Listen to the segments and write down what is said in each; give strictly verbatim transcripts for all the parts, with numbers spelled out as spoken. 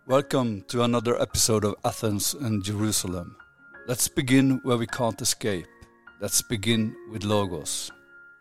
Welcome to another episode of Athens and Jerusalem. Let's begin where we can't escape. Let's begin with Logos.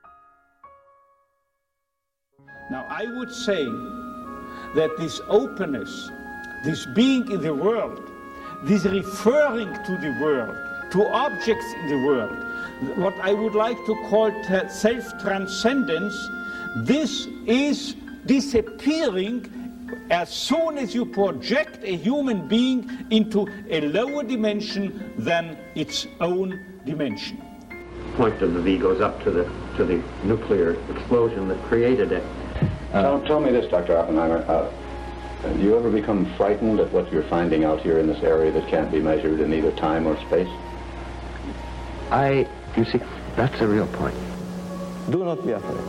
Now, I would say that this openness, this being in the world, this referring to the world, to objects in the world, what I would like to call self-transcendence, this is disappearing as soon as you project a human being into a lower dimension than its own dimension. Point of the V goes up to the to the nuclear explosion that created it. Uh, tell, tell me this, Doctor Oppenheimer. Uh, do you ever become frightened at what you're finding out here in this area that can't be measured in either time or space? I, you see, that's a real point. Do not be afraid.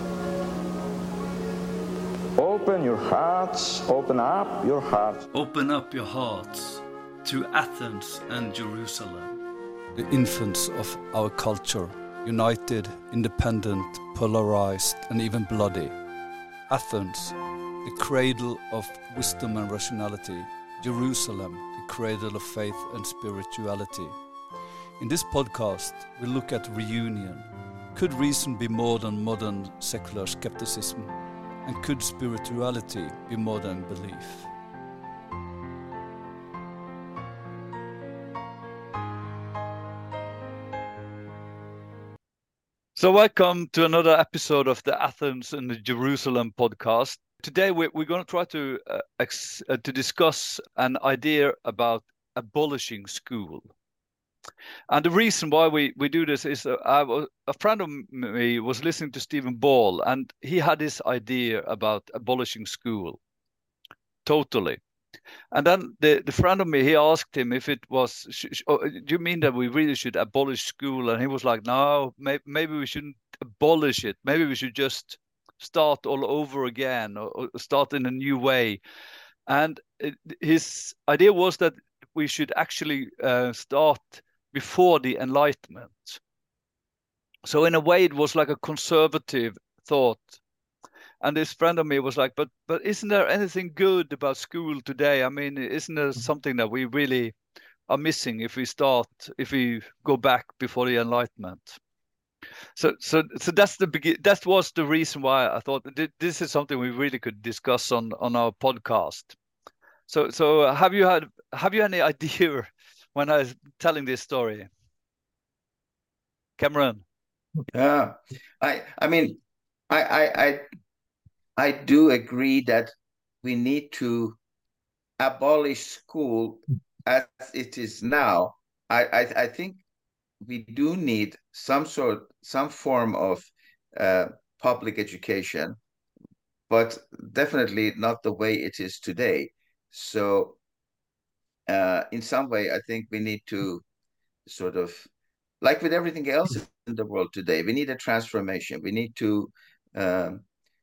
Open your hearts, open up your hearts. Open up your hearts to Athens and Jerusalem. The infants of our culture, united, independent, polarized, and even bloody. Athens, the cradle of wisdom and rationality. Jerusalem, the cradle of faith and spirituality. In this podcast, we look at reunion. Could reason be more than modern secular skepticism? And could spirituality be more than belief? So welcome to another episode of the Athens and the Jerusalem podcast. Today we're, we're going to try to uh, ex, uh, to discuss an idea about abolishing school. And the reason why we, we do this is uh, I was, a friend of me was listening to Stephen Ball, and he had this idea about abolishing school. Totally. And then the, the friend of me, he asked him if it was, sh- sh- oh, do you mean that we really should abolish school? And he was like, no, may- maybe we shouldn't abolish it. Maybe we should just start all over again or, or start in a new way. And it, his idea was that we should actually uh, start before the Enlightenment. So in a way, it was like a conservative thought. And this friend of me was like, but but isn't there anything good about school today? I mean, isn't there something that we really are missing if we start, if we go back before the Enlightenment? So so so that's the begin. That was the reason why I thought th- this is something we really could discuss on on our podcast. So so have you had have you any idea when I was telling this story, Cameron? Yeah, I I mean, I I I I do agree that we need to abolish school as it is now. I I, I think we do need some sort some form of uh, public education, but definitely not the way it is today. So, uh, in some way, I think we need to sort of, like with everything else in the world today, we need a transformation. We need to um,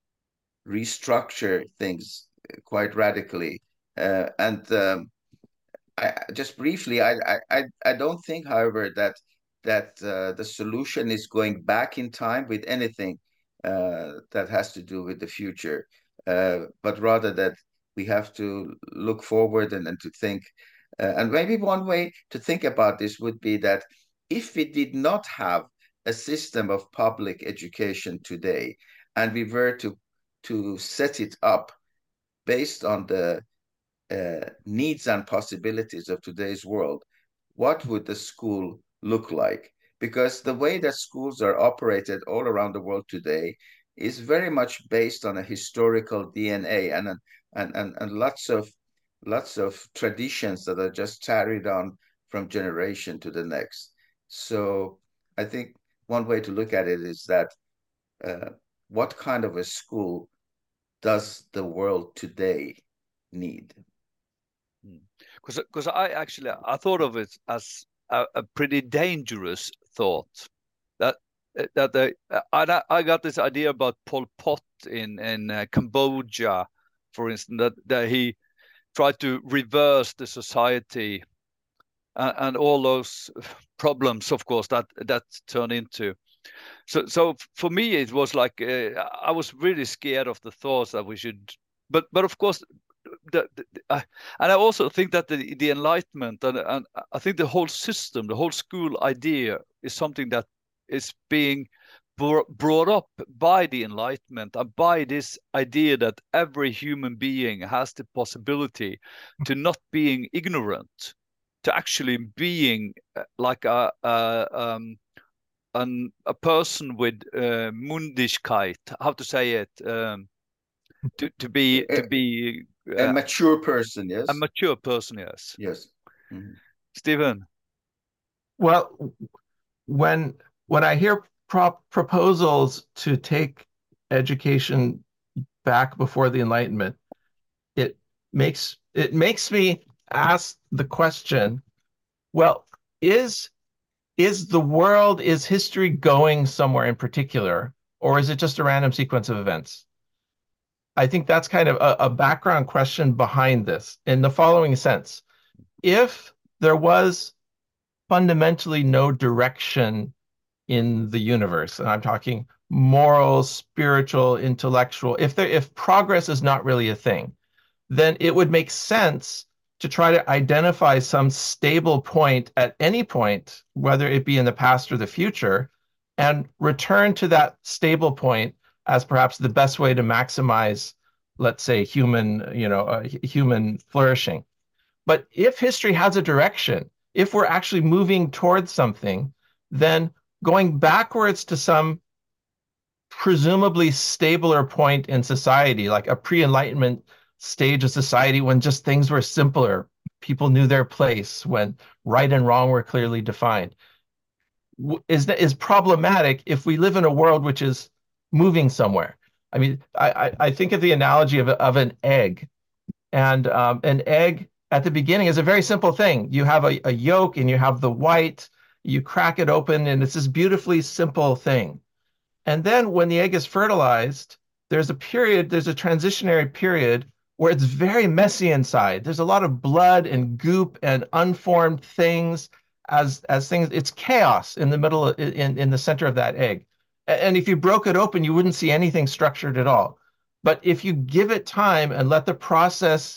restructure things quite radically. Uh, and um, I, just briefly, I, I I don't think, however, that that uh, the solution is going back in time with anything uh, that has to do with the future, uh, but rather that we have to look forward and, and to think. Uh, and maybe one way to think about this would be that if we did not have a system of public education today, and we were to to set it up based on the uh, needs and possibilities of today's world, what would the school look like? Because the way that schools are operated all around the world today is very much based on a historical D N A and and and, and lots of lots of traditions that are just carried on from generation to the next. So I think one way to look at it is that uh, what kind of a school does the world today need? Because because I actually I thought of it as a, a pretty dangerous thought. That that the I I got this idea about Pol Pot in in uh, Cambodia, for instance, that that he tried to reverse the society and, and all those problems, of course, that that turned into. So, so for me, it was like uh, I was really scared of the thoughts that we should. But, but of course, the, the, uh, and I also think that the, the Enlightenment and, and I think the whole system, the whole school idea is something that is being brought up by the Enlightenment and by this idea that every human being has the possibility to not being ignorant, to actually being like a a, um, an, a person with uh, Mundigkeit, how to say it, um, to to be to be uh, uh, a mature person, yes, a mature person, yes, yes. Mm-hmm. Stephen. Well, when when I hear prop proposals to take education back before the Enlightenment, it makes it makes me ask the question, well, is is the world, is history going somewhere in particular, or is it just a random sequence of events? I think that's kind of a, a background question behind this in the following sense. If there was fundamentally no direction in the universe, and I'm talking moral, spiritual, intellectual, if there if progress is not really a thing, then it would make sense to try to identify some stable point at any point, whether it be in the past or the future, and return to that stable point as perhaps the best way to maximize, let's say, human, you know, uh, human flourishing. But if history has a direction, if we're actually moving towards something, then going backwards to some presumably stabler point in society, like a pre-Enlightenment stage of society when just things were simpler, people knew their place, when right and wrong were clearly defined, is is problematic if we live in a world which is moving somewhere. I mean, I, I think of the analogy of, of an egg. And um, an egg at the beginning is a very simple thing. You have a, a yolk and you have the white, you crack it open, and it's this beautifully simple thing. And then when the egg is fertilized, there's a period, there's a transitionary period where it's very messy inside. There's a lot of blood and goop and unformed things as as things. It's chaos in the middle, of, in, in the center of that egg. And if you broke it open, you wouldn't see anything structured at all. But if you give it time and let the process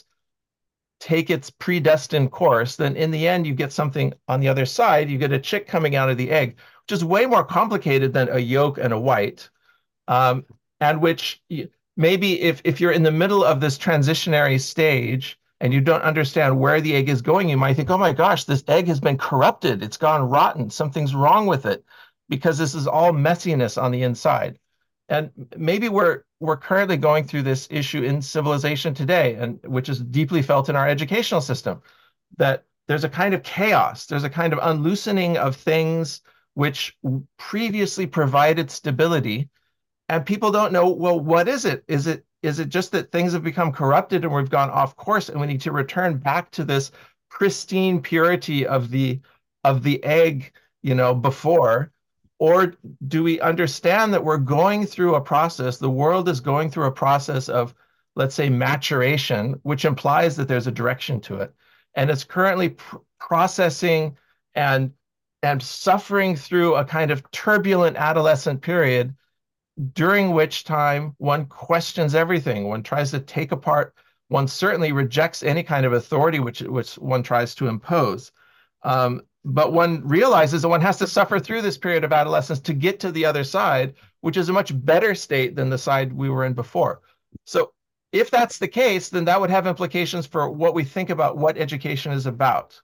take its predestined course, then in the end, you get something on the other side. You get a chick coming out of the egg, which is way more complicated than a yolk and a white, um, and which maybe if, if you're in the middle of this transitionary stage and you don't understand where the egg is going, you might think, oh my gosh, this egg has been corrupted. It's gone rotten. Something's wrong with it because this is all messiness on the inside. And maybe we're we're currently going through this issue in civilization today, and which is deeply felt in our educational system, that there's a kind of chaos, there's a kind of unloosening of things which previously provided stability, and people don't know, well, what is it? Is it is it just that things have become corrupted and we've gone off course and we need to return back to this pristine purity of the of the egg, you know, before? Or do we understand that we're going through a process, the world is going through a process of, let's say, maturation, which implies that there's a direction to it. And it's currently pr processing and, and suffering through a kind of turbulent adolescent period, during which time one questions everything. One tries to take apart, one certainly rejects any kind of authority which, which one tries to impose. Um, But one realizes that one has to suffer through this period of adolescence to get to the other side, which is a much better state than the side we were in before. So if that's the case, then that would have implications for what we think about what education is about.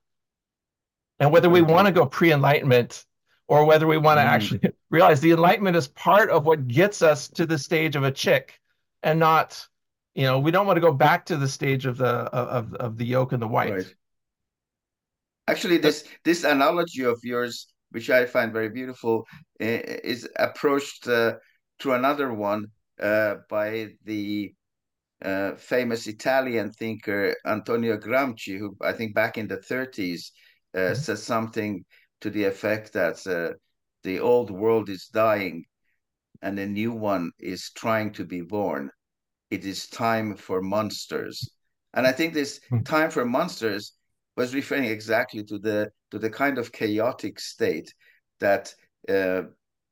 And whether we want to go pre-Enlightenment or whether we want to mm. actually realize the Enlightenment is part of what gets us to the stage of a chick and not, you know, we don't want to go back to the stage of the, of, of the yolk and the white. Right. Actually, this this analogy of yours, which I find very beautiful, is approached uh, to another one uh, by the uh, famous Italian thinker Antonio Gramsci, who I think back in the thirties uh, mm-hmm. said something to the effect that uh, the old world is dying and a new one is trying to be born. It is time for monsters. And I think this mm-hmm. time for monsters was referring exactly to the to the kind of chaotic state that uh,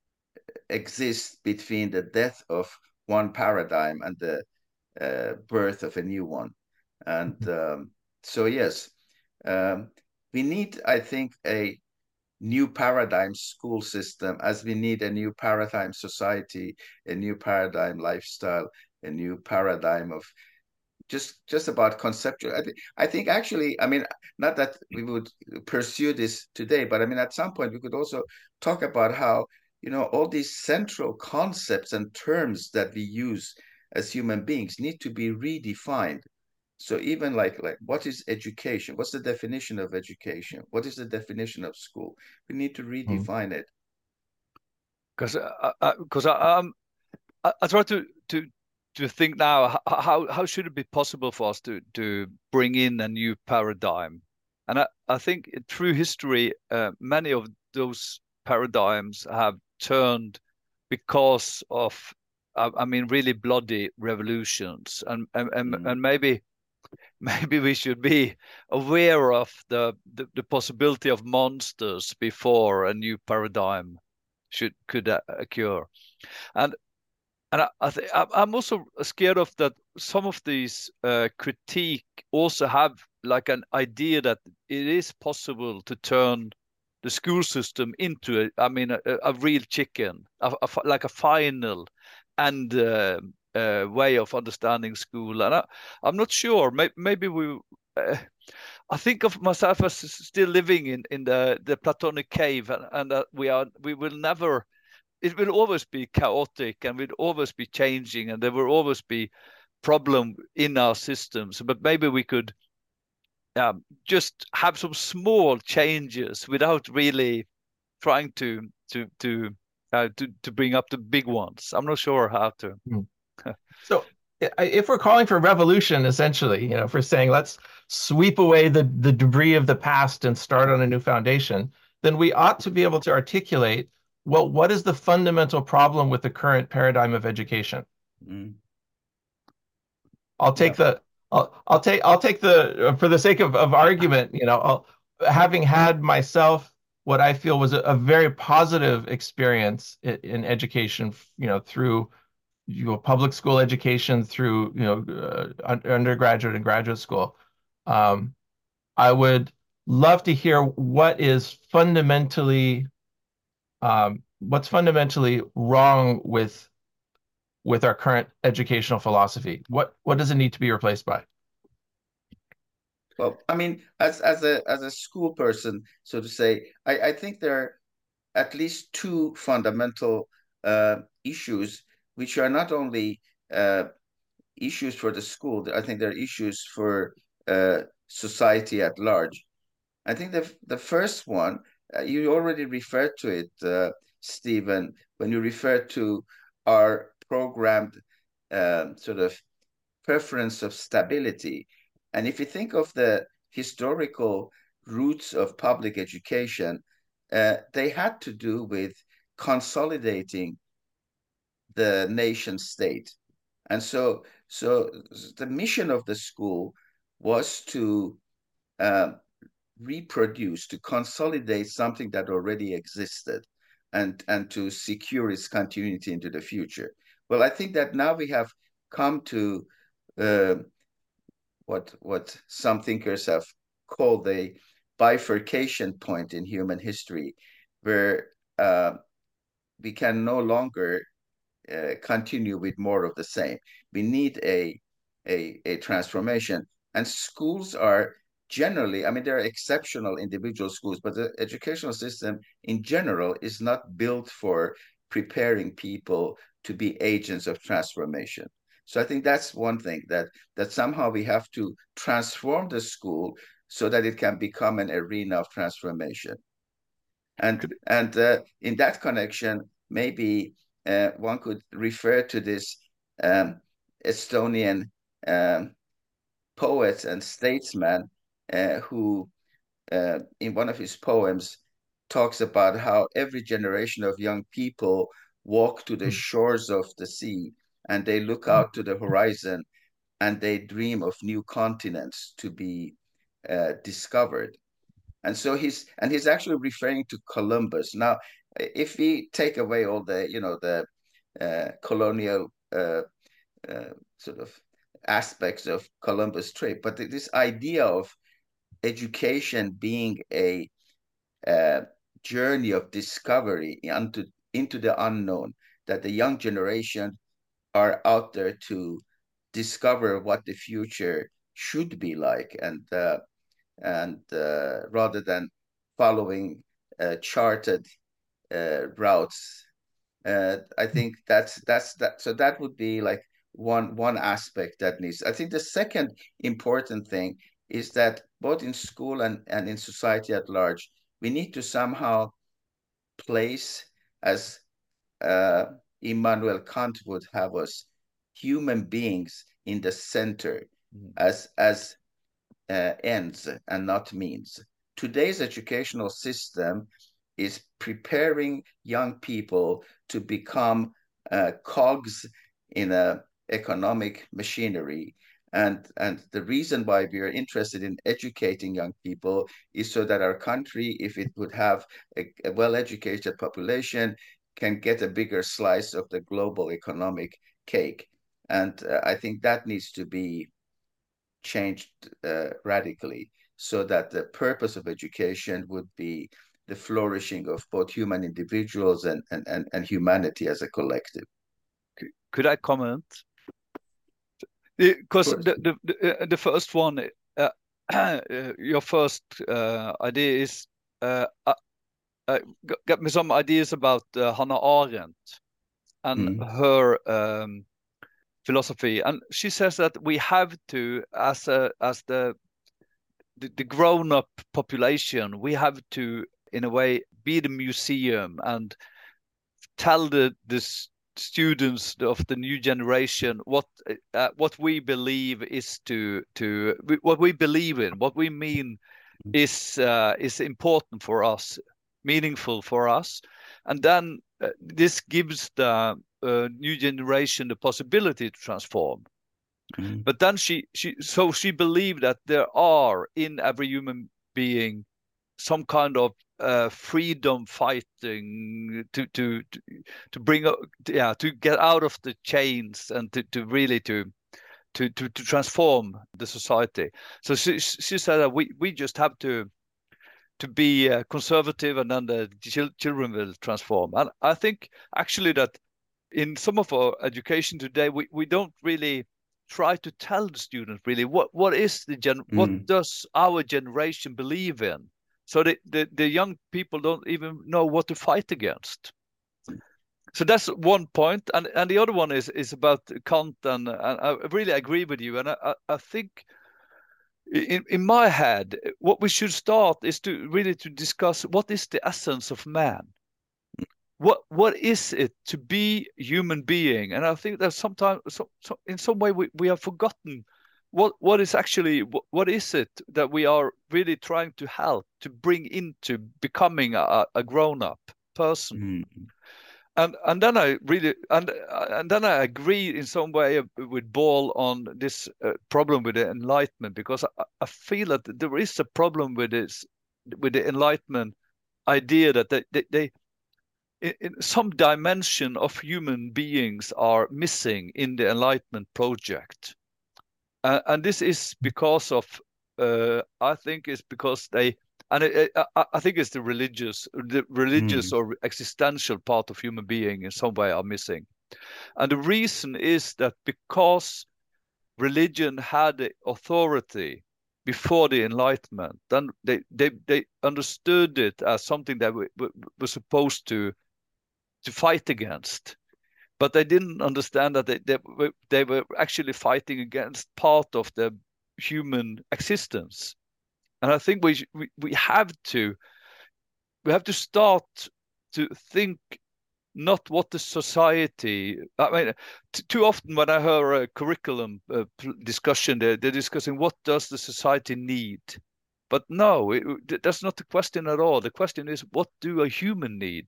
exists between the death of one paradigm and the uh, birth of a new one. And um, so, yes, um, we need, I think, a new paradigm school system, as we need a new paradigm society, a new paradigm lifestyle, a new paradigm of just just about conceptual. I, th I think actually, I mean, not that we would pursue this today, but I mean, at some point we could also talk about how, you know, all these central concepts and terms that we use as human beings need to be redefined. So even like like what is education? What's the definition of education? What is the definition of school? We need to redefine it. Because because I, I, um, I, I try to to to think now how how should it be possible for us to to bring in a new paradigm, and I, I think through history uh, many of those paradigms have turned because of I, I mean really bloody revolutions, and and and, Mm. and maybe maybe we should be aware of the, the the possibility of monsters before a new paradigm should could uh, occur. And and I, I think I'm also scared of that some of these uh, critique also have like an idea that it is possible to turn the school system into a, I mean, a, a real chicken, a, a, like a final and uh, uh, way of understanding school. And I, I'm not sure. Maybe, maybe we. Uh, I think of myself as still living in, in the, the Platonic cave, and, and that we are we will never. It will always be chaotic, and will always be changing, and there will always be problem in our systems. But maybe we could um, just have some small changes without really trying to to to uh, to to bring up the big ones. I'm not sure how to. So if we're calling for revolution, essentially, you know, if we're saying let's sweep away the, the debris of the past and start on a new foundation, then we ought to be able to articulate, well, what is the fundamental problem with the current paradigm of education? Mm. I'll take yeah. the I'll, I'll take I'll take the for the sake of, of argument, you know, I'll, having had myself what I feel was a, a very positive experience in, in education, you know, through you know, public school education, through you know uh, undergraduate and graduate school. Um, I would love to hear what is fundamentally um, what's fundamentally wrong with with our current educational philosophy. What what does it need to be replaced by? Well, I mean, as as a as a school person, so to say, I, I think there are at least two fundamental uh, issues which are not only uh, issues for the school. I think they're issues for uh, society at large. I think the the first one uh, you already referred to it, uh, Stephen, when you referred to our programmed uh, sort of preference of stability. And if you think of the historical roots of public education, uh, they had to do with consolidating the nation state. And so, so the mission of the school was to uh, reproduce, to consolidate something that already existed and, and to secure its continuity into the future. Well, I think that now we have come to uh, what, what some thinkers have called a bifurcation point in human history, where uh, we can no longer uh, continue with more of the same. We need a, a, a transformation. And schools are generally, I mean, there are exceptional individual schools, but the educational system in general is not built for preparing people to be agents of transformation. So I think that's one thing, that that somehow we have to transform the school so that it can become an arena of transformation. And and uh, in that connection, maybe uh, one could refer to this um, Estonian um, poet and statesman uh, who, uh, in one of his poems, talks about how every generation of young people walk to the shores of the sea and they look out to the horizon and they dream of new continents to be uh, discovered. And so he's and he's actually referring to Columbus. Now, if we take away all the, you know, the uh, colonial uh, uh, sort of aspects of Columbus' trip. But this idea of education being a uh, journey of discovery into, into the unknown, that the young generation are out there to discover what the future should be like, and uh, and uh, rather than following uh, charted uh, routes. Uh, I think that's that's that. So that would be like one one aspect that needs. I think the second important thing is that both in school and, and in society at large, we need to somehow place, as uh, Immanuel Kant would have us, human beings in the center mm. as as uh, ends and not means. Today's educational system is preparing young people to become uh, cogs in a economic machinery. And, and the reason why we are interested in educating young people is so that our country, if it would have a, a well-educated population, can get a bigger slice of the global economic cake. And uh, I think that needs to be changed uh, radically, so that the purpose of education would be the flourishing of both human individuals and, and, and, and humanity as a collective. Could I comment? Because the, the, the, the first one, uh, uh, your first uh, idea is, uh, uh, uh, got me some ideas about uh, Hannah Arendt and mm. her um, philosophy. And she says that we have to, as a, as the, the, the grown-up population, we have to, in a way, be the museum and tell the, the students of the new generation what uh, what we believe is to to what we believe in, what we mean is uh, is important for us, meaningful for us, and then uh, this gives the uh, new generation the possibility to transform. Mm-hmm. But then she she so she believed that there are in every human being some kind of uh, freedom fighting to to to, to bring yeah to get out of the chains and to, to really to to to to transform the society. So she she said that we we just have to to be uh, conservative, and then the children will transform. And I think actually that in some of our education today, we we don't really try to tell the students really what what is the gen mm. what does our generation believe in. So the, the, the young people don't even know what to fight against. So that's one point. And, and the other one is, is about Kant. And, and I really agree with you. And I, I think in, in my head, what we should start is to really to discuss what is the essence of man? What What is it to be a human being? And I think that sometimes, so, so in some way, we, we have forgotten What what is actually what, what is it that we are really trying to help to bring into becoming a, a grown-up person? Mm-hmm. And and then I really and and then I agree in some way with Ball on this uh, problem with the Enlightenment, because I, I feel that there is a problem with this with the Enlightenment idea that they they, they in, in some dimension of human beings are missing in the Enlightenment project. Uh, and this is because of, uh, I think it's because they, and it, it, I, I think it's the religious, the religious mm. or existential part of human being in some way are missing. And the reason is that because religion had the authority before the Enlightenment, then they, they, they understood it as something that we, we were supposed to, to fight against. But they didn't understand that they, they, they were actually fighting against part of the human existence. And I think we, we we have to we have to start to think not what the society. I mean, t- too often when I hear a curriculum uh, discussion, they're, they're discussing what does the society need. But no, it, that's not the question at all. The question is, what do a human need?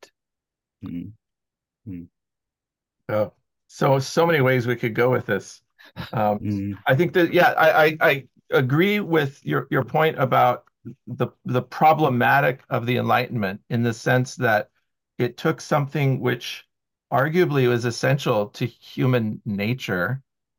Mm-hmm. Oh, so so many ways we could go with this. Um, mm. I think that yeah, I, I I agree with your your point about the the problematic of the Enlightenment, in the sense that it took something which arguably was essential to human nature,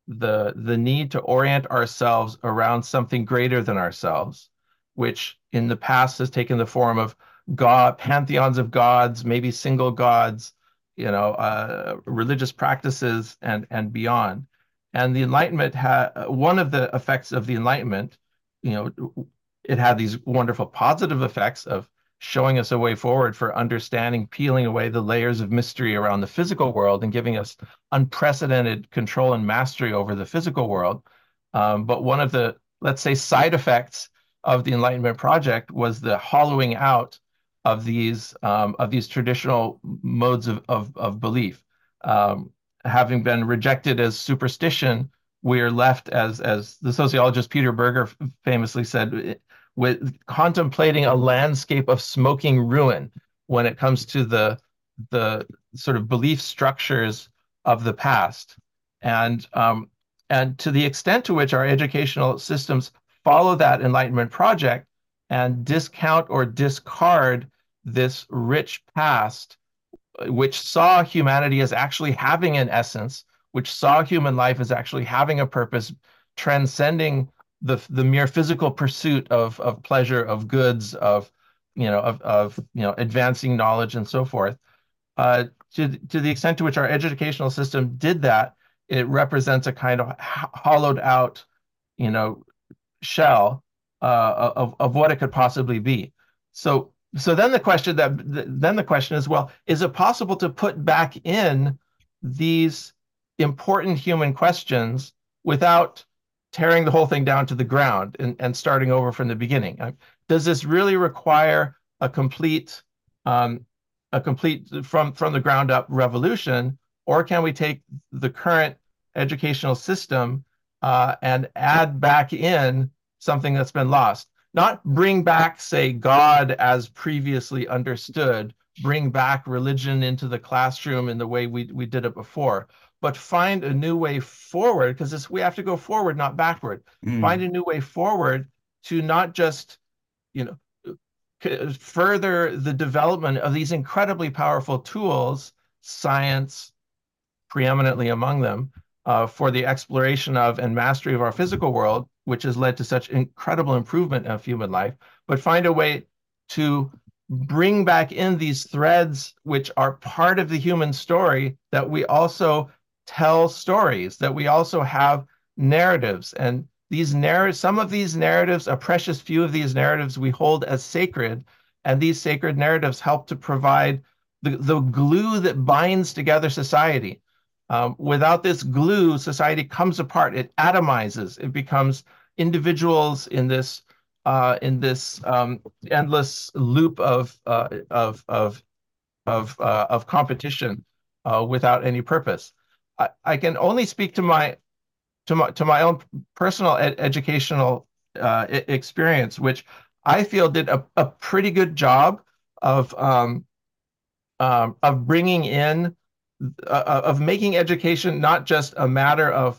the the need to orient ourselves around something greater than ourselves, which in the past has taken the form of God, pantheons of gods, maybe single gods, you know, uh, religious practices and and beyond. And the Enlightenment had one of the effects of the Enlightenment, you know, it had these wonderful positive effects of showing us a way forward for understanding, peeling away the layers of mystery around the physical world and giving us unprecedented control and mastery over the physical world. Um, but one of the, let's say, side effects of the Enlightenment project was the hollowing out of these um, of these traditional modes of of, of belief. Um, having been rejected as superstition, we are left as as the sociologist Peter Berger famously said, with contemplating a landscape of smoking ruin when it comes to the the sort of belief structures of the past, and um, and to the extent to which our educational systems follow that Enlightenment project and discount or discard this rich past, which saw humanity as actually having an essence, which saw human life as actually having a purpose, transcending the the mere physical pursuit of of pleasure, of goods, of you know of of you know advancing knowledge and so forth. Uh, to to the extent to which our educational system did that, it represents a kind of hollowed out, you know, shell uh, of of what it could possibly be. So so then the question that then the question is, well, is it possible to put back in these important human questions without tearing the whole thing down to the ground and, and starting over from the beginning? Does this really require a complete um, a complete from from the ground up revolution, or can we take the current educational system uh, and add back in something that's been lost? Not bring back, say, God as previously understood, bring back religion into the classroom in the way we, we did it before, but find a new way forward, because we have to go forward, not backward. Mm. Find a new way forward to not just, you know, further the development of these incredibly powerful tools, science preeminently among them, uh, for the exploration of and mastery of our physical world, which has led to such incredible improvement of human life, but find a way to bring back in these threads which are part of the human story, that we also tell stories, that we also have narratives. And these narratives, some of these narratives, a precious few of these narratives we hold as sacred, and these sacred narratives help to provide the, the glue that binds together society. Um, without this glue, society comes apart. It atomizes. It becomes individuals in this uh, in this um, endless loop of uh, of of of uh, of competition uh, without any purpose. I, I can only speak to my to my to my own personal ed educational uh, experience, which I feel did a, a pretty good job of um, um, of bringing in. Uh, of making education not just a matter of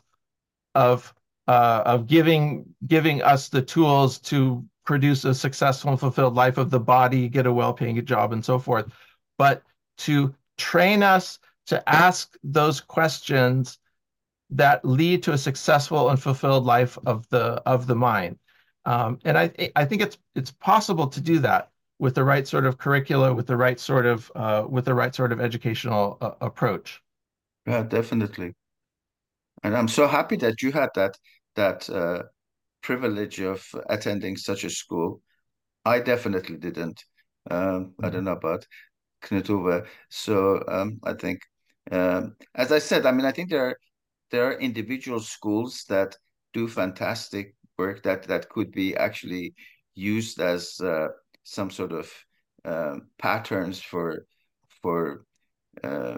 of uh, of giving giving us the tools to produce a successful and fulfilled life of the body, get a well-paying job, and so forth, but to train us to ask those questions that lead to a successful and fulfilled life of the of the mind. Um, and I I think it's it's possible to do that with the right sort of curricula, with the right sort of uh, with the right sort of educational uh, approach. Yeah, definitely. And I'm so happy that you had that that uh, privilege of attending such a school. I definitely didn't. Um, mm-hmm. I don't know about Knut Ove. So um, I think, um, as I said, I mean, I think there are there are individual schools that do fantastic work that that could be actually used as uh, some sort of uh, patterns for for uh,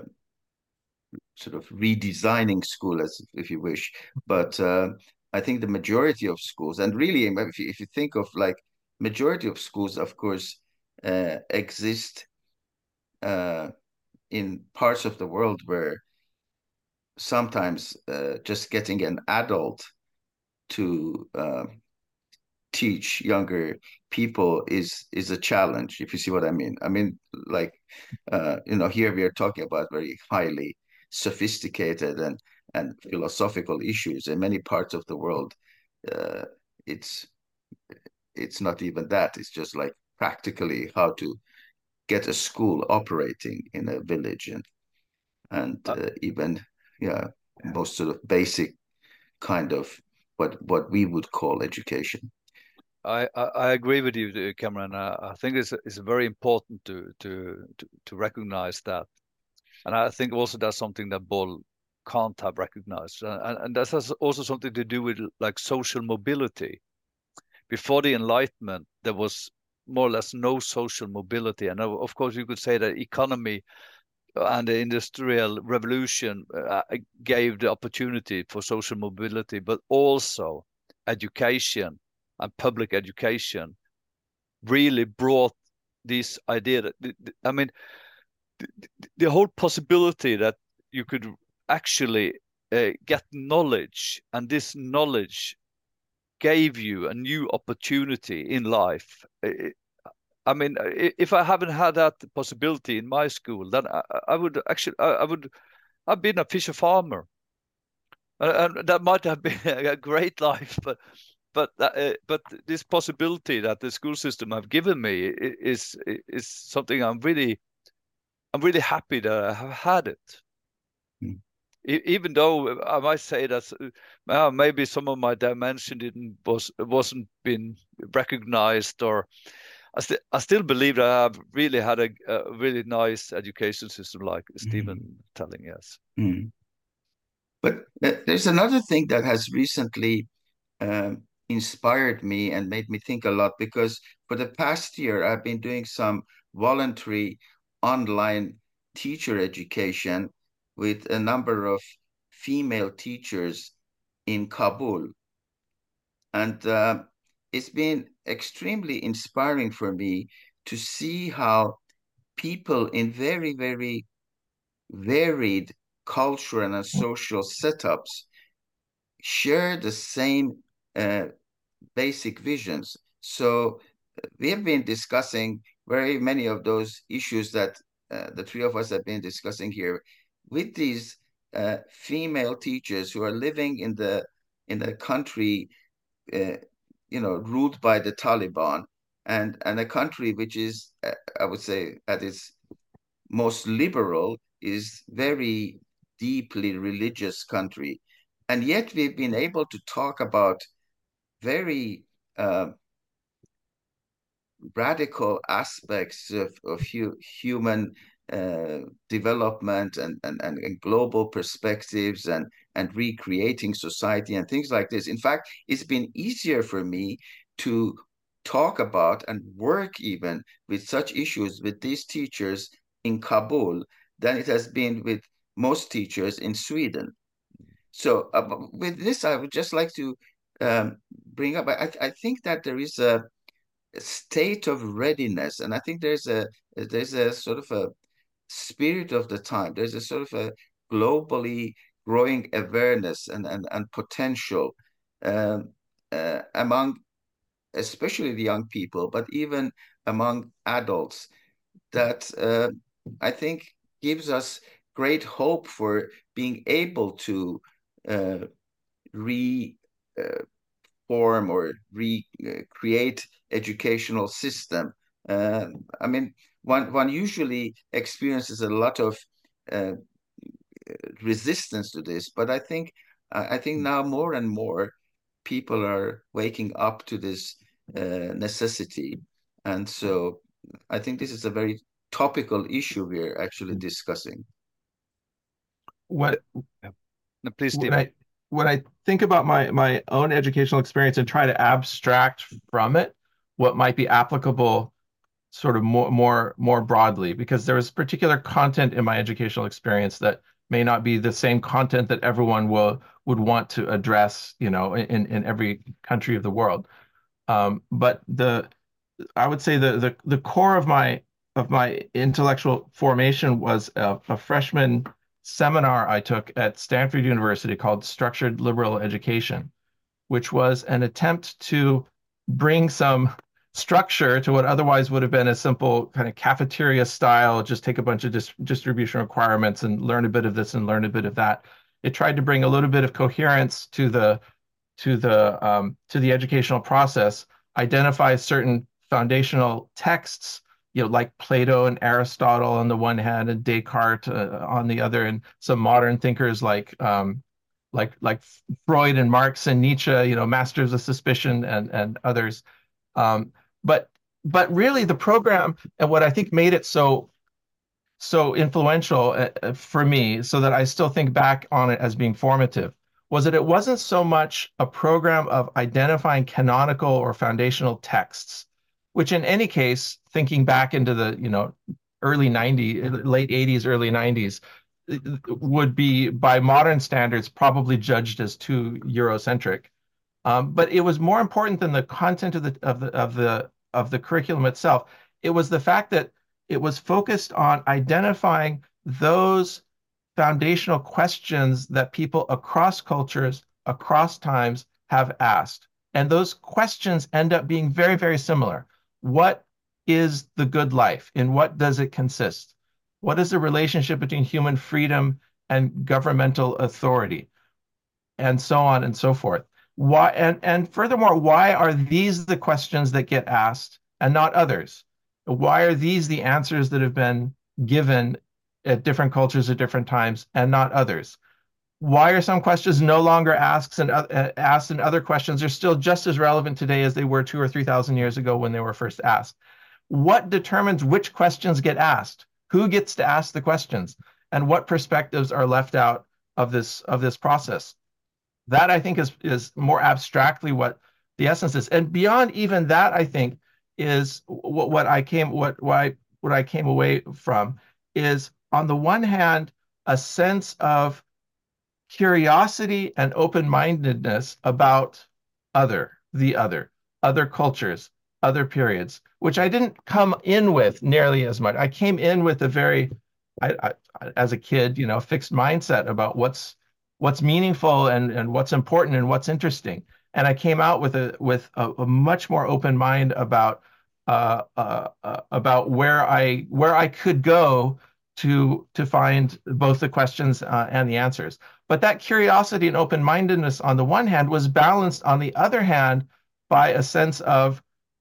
sort of redesigning school, as if you wish. But uh, I think the majority of schools, and really, if you, if you think of like majority of schools, of course, uh, exist uh, in parts of the world where sometimes uh, just getting an adult to uh, teach younger people is is a challenge, if you see what I mean. I mean, like, uh, you know, here we are talking about very highly sophisticated and and philosophical issues. In many parts of the world, uh, it's it's not even that. It's just like practically how to get a school operating in a village, and and uh, even yeah, most sort of basic kind of what what we would call education. I, I, I agree with you, Cameron. I, I think it's it's very important to to to, to recognize that, and I think also that's something that Boll can't have recognized, and, and that has also something to do with like social mobility. Before the Enlightenment, there was more or less no social mobility, and of course you could say that economy and the industrial revolution uh, gave the opportunity for social mobility, but also education and public education really brought this idea that, I mean, the, the whole possibility that you could actually uh, get knowledge, and this knowledge gave you a new opportunity in life. I mean, if I haven't had that possibility in my school, then I, I would actually, I, I would, I've been a fisher farmer, and that might have been a great life, but, but, uh, but this possibility that the school system have given me is is something I'm really, I'm really happy that I have had it. Mm. Even though I might say that uh, maybe some of my dimension didn't was wasn't been recognized, or I, st I still believe that I've really had a, a really nice education system, like mm. Stephen telling us. Mm. But uh, there's another thing that has recently um, inspired me and made me think a lot, because for the past year, I've been doing some voluntary online teacher education with a number of female teachers in Kabul. And uh, it's been extremely inspiring for me to see how people in very, very varied cultural and social setups share the same uh, basic visions. So we have been discussing very many of those issues that uh, the three of us have been discussing here with these uh, female teachers who are living in the in the country, uh, you know, ruled by the Taliban, and and a country which is, uh, I would say, at its most liberal, is very deeply religious country, and yet we've been able to talk about very uh, radical aspects of, of hu human uh, development and, and, and global perspectives, and, and recreating society and things like this. In fact, it's been easier for me to talk about and work even with such issues with these teachers in Kabul than it has been with most teachers in Sweden. So uh, with this, I would just like to um, bring up, I, I think that there is a state of readiness, and I think there's a there's a sort of a spirit of the time. There's a sort of a globally growing awareness and and, and potential um, uh, among especially the young people, but even among adults, that uh, I think gives us great hope for being able to uh, re uh, form or recreate educational system. Uh, I mean, one one usually experiences a lot of uh, resistance to this, but I think I think now more and more people are waking up to this uh, necessity, and so I think this is a very topical issue we're actually discussing. What? No, please, Steve. When I, when I think about my my own educational experience and try to abstract from it what might be applicable sort of more more more broadly, because there was particular content in my educational experience that may not be the same content that everyone will would want to address, you know, in in every country of the world. Um, but the I would say the the the core of my of my intellectual formation was a, a freshman seminar I took at Stanford University called Structured Liberal Education, which was an attempt to bring some structure to what otherwise would have been a simple kind of cafeteria style, just take a bunch of dis distribution requirements and learn a bit of this and learn a bit of that. It tried to bring a little bit of coherence to the to the um, to the educational process, identify certain foundational texts, you know, like Plato and Aristotle on the one hand, and Descartes uh, on the other, and some modern thinkers like um, like like Freud and Marx and Nietzsche, you know, masters of suspicion and and others. Um, but but really, the program and what I think made it so so influential uh, for me, so that I still think back on it as being formative, was that it wasn't so much a program of identifying canonical or foundational texts, which in any case, thinking back into the, you know, early nineties, late eighties, early nineties, would be by modern standards probably judged as too Eurocentric. Um, but it was more important than the content of the of the of the of the curriculum itself. It was the fact that it was focused on identifying those foundational questions that people across cultures, across times have asked. And those questions end up being very, very similar. What is the good life? In what does it consist? What is the relationship between human freedom and governmental authority? And so on and so forth. Why, and, and furthermore, why are these the questions that get asked and not others? Why are these the answers that have been given at different cultures at different times and not others? Why are some questions no longer asked and uh, asked, and other questions are still just as relevant today as they were two or three thousand years ago when they were first asked? What determines which questions get asked? Who gets to ask the questions? And what perspectives are left out of this of this process? That, I think, is is more abstractly what the essence is. And beyond even that, I think, is what, what I came what what I what I came away from is, on the one hand, a sense of curiosity and open-mindedness about other, the other, other cultures, other periods, which I didn't come in with nearly as much. I came in with a very, I, I, as a kid, you know, fixed mindset about what's what's meaningful and and what's important and what's interesting. And I came out with a with a, a much more open mind about uh, uh, uh, about where I where I could go to to find both the questions uh, and the answers. But that curiosity and open-mindedness, on the one hand, was balanced, on the other hand, by a sense of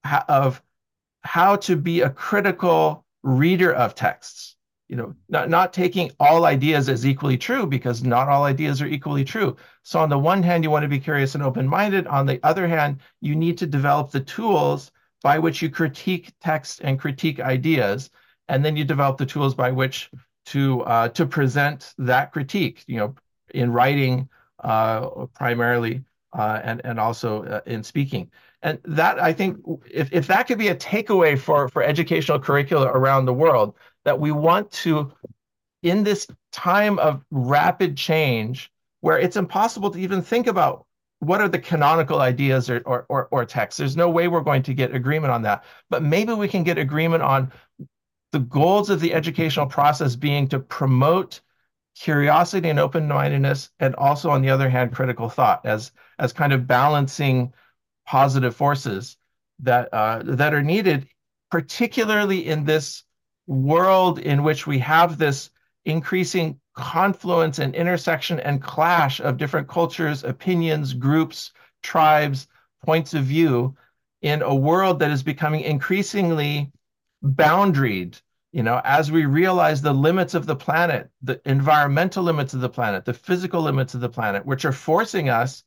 of how to be a critical reader of texts. You know, not, not taking all ideas as equally true, because not all ideas are equally true. So on the one hand, you want to be curious and open-minded. On the other hand, you need to develop the tools by which you critique text and critique ideas. And then you develop the tools by which to uh, to present that critique, you know, in writing uh, primarily, uh, and, and also uh, in speaking. And that, I think, if, if that could be a takeaway for, for educational curricula around the world, that we want to, in this time of rapid change, where it's impossible to even think about what are the canonical ideas or, or, or, or texts. There's no way we're going to get agreement on that. But maybe we can get agreement on the goals of the educational process being to promote curiosity and open-mindedness, and also, on the other hand, critical thought as, as kind of balancing positive forces that uh, that are needed, particularly in this world in which we have this increasing confluence and intersection and clash of different cultures, opinions, groups, tribes, points of view, in a world that is becoming increasingly boundaried, you know, as we realize the limits of the planet, the environmental limits of the planet, the physical limits of the planet, which are forcing us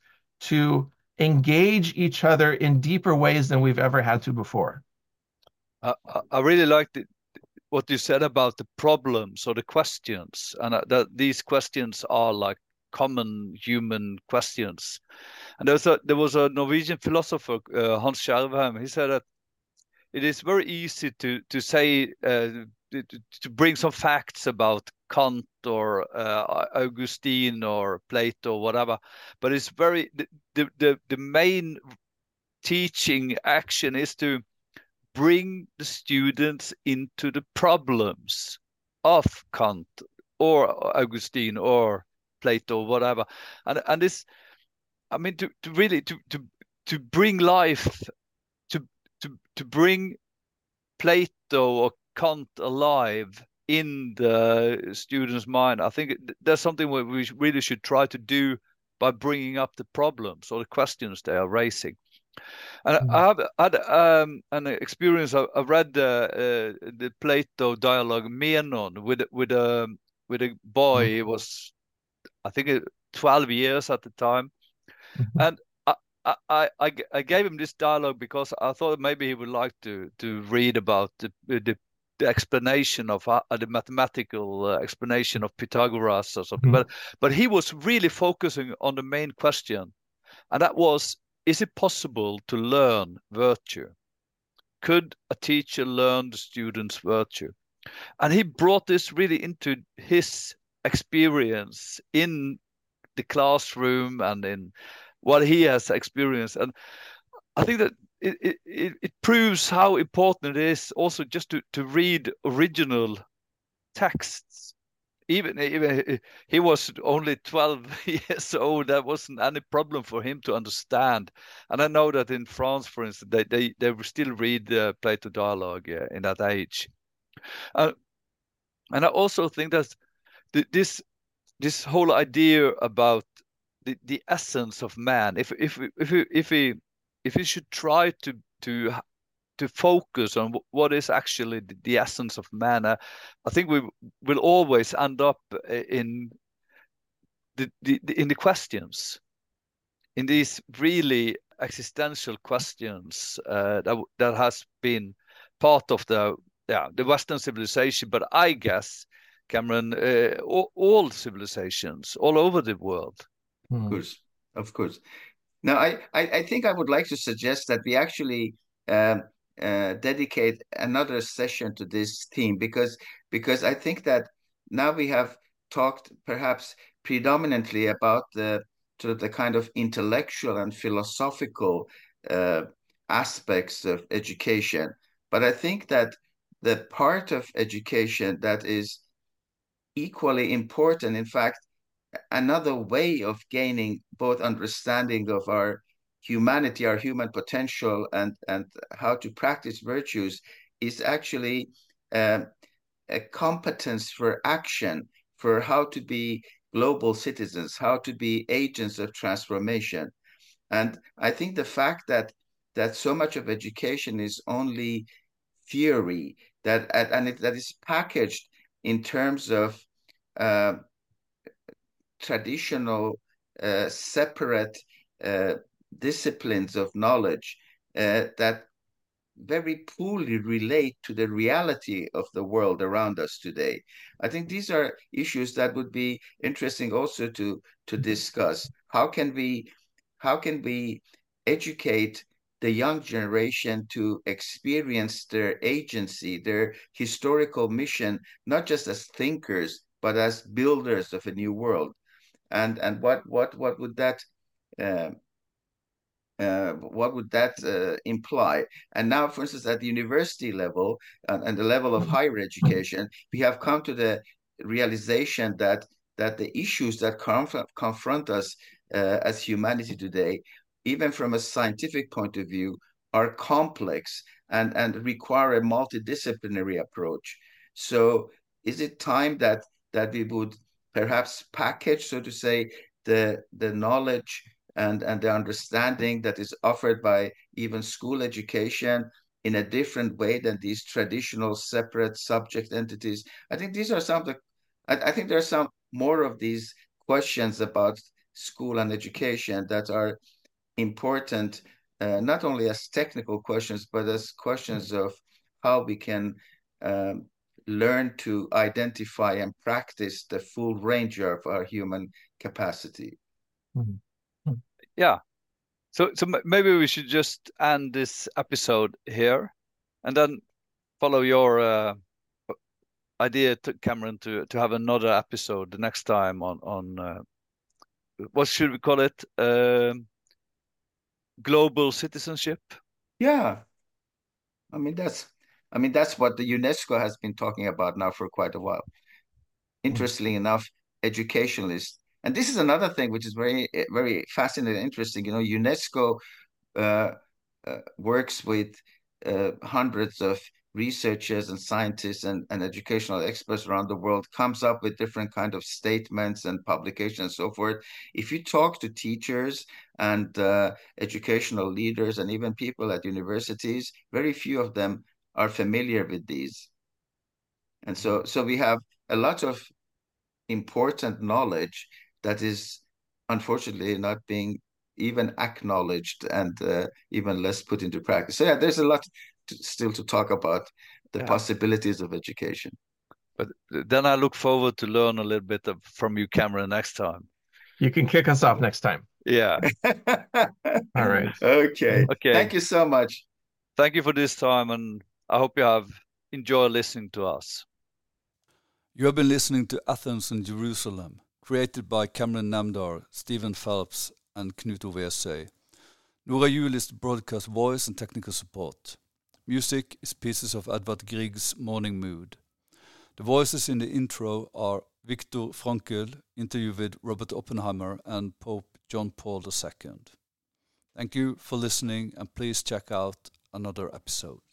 to engage each other in deeper ways than we've ever had to before. Uh, I really liked it, what you said about the problems or the questions, and uh, that these questions are like common human questions. And there was a, there was a Norwegian philosopher, uh, Hans Skjervheim. He said that it is very easy to to say uh, to, to bring some facts about Kant or uh, Augustine or Plato or whatever, but it's very the, the the main teaching action is to bring the students into the problems of Kant or Augustine or Plato or whatever, and and this, I mean, to, to really to to to bring life, to to to bring Plato or Kant alive in the student's mind. I think that's something we really should try to do by bringing up the problems or the questions they are raising. And mm. I have had um, an experience. I, I read the uh, the Plato dialogue Menon with with a with a boy. Mm. He was, I think, twelve years at the time, mm-hmm. and I, I I I gave him this dialogue because I thought maybe he would like to to read about the the, the explanation of uh, the mathematical uh, explanation of Pythagoras or something. Mm-hmm. But but he was really focusing on the main question, and that was: is it possible to learn virtue? Could a teacher learn the student's virtue? And he brought this really into his experience in the classroom and in what he has experienced. And I think that it, it, it proves how important it is also just to, to read original texts. Even, even he was only twelve years old, that wasn't any problem for him to understand. And I know that in France, for instance, they they, they still read uh, Plato dialogue uh, in that age. Uh, and I also think that th this this whole idea about the, the essence of man, if if if we, if we if we should try to to to focus on what is actually the essence of man, uh, I think we will always end up in the, the, the in the questions, in these really existential questions uh, that that has been part of the yeah the Western civilization, but I guess, Cameron, uh, all, all civilizations all over the world. Of course, of course. Now, I, I, I think I would like to suggest that we actually um, uh, dedicate another session to this theme, because because I think that now we have talked perhaps predominantly about the sort of the kind of intellectual and philosophical uh, aspects of education. But I think that the part of education that is equally important, in fact, another way of gaining both understanding of our humanity, our human potential, and, and how to practice virtues is actually uh, a competence for action, for how to be global citizens, how to be agents of transformation. And I think the fact that that so much of education is only theory, that and it, that is packaged in terms of uh, traditional uh, separate uh, disciplines of knowledge uh, that very poorly relate to the reality of the world around us today. I think these are issues that would be interesting also to to discuss. How can we how can we educate the young generation to experience their agency, their historical mission, not just as thinkers, but as builders of a new world? And and what what what would that uh, uh, what would that uh, imply? And now, for instance, at the university level and, and the level of higher education, we have come to the realization that that the issues that conf confront us uh, as humanity today, even from a scientific point of view, are complex and and require a multidisciplinary approach. So, is it time that that we would perhaps package, so to say, the the knowledge and and the understanding that is offered by even school education in a different way than these traditional separate subject entities? I think these are some of the, I, I think there are some more of these questions about school and education that are important, uh, not only as technical questions, but as questions of how we can um, learn to identify and practice the full range of our human capacity. Mm-hmm. Yeah. So, so maybe we should just end this episode here, and then follow your uh, idea, to Cameron, to to have another episode the next time on on uh, what should we call it? Uh, global citizenship. Yeah. I mean that's I mean that's what the UNESCO has been talking about now for quite a while. Interestingly mm-hmm. enough, educationalists. And this is another thing which is very, very fascinating, interesting. You know, UNESCO uh, uh, works with uh, hundreds of researchers and scientists and, and educational experts around the world comes up with different kind of statements and publications and so forth. If you talk to teachers and uh, educational leaders and even people at universities, very few of them are familiar with these. And so, so we have a lot of important knowledge that is unfortunately not being even acknowledged and uh, even less put into practice. So yeah, there's a lot to, still to talk about the yeah. possibilities of education. But then I look forward to learn a little bit of, from you, Cameron, next time. You can kick us off next time. Yeah. All right. Okay. Okay. Thank you so much. Thank you for this time, and I hope you have enjoyed listening to us. You have been listening to Athens and Jerusalem, created by Cameron Namdar, Stephen Phelps, and Knut Ove Essay. Nora Juel is the broadcast voice and technical support. Music is pieces of Edvard Grieg's Morning Mood. The voices in the intro are Viktor Frankl, interview with Robert Oppenheimer and Pope John Paul the Second. Thank you for listening, and please check out another episode.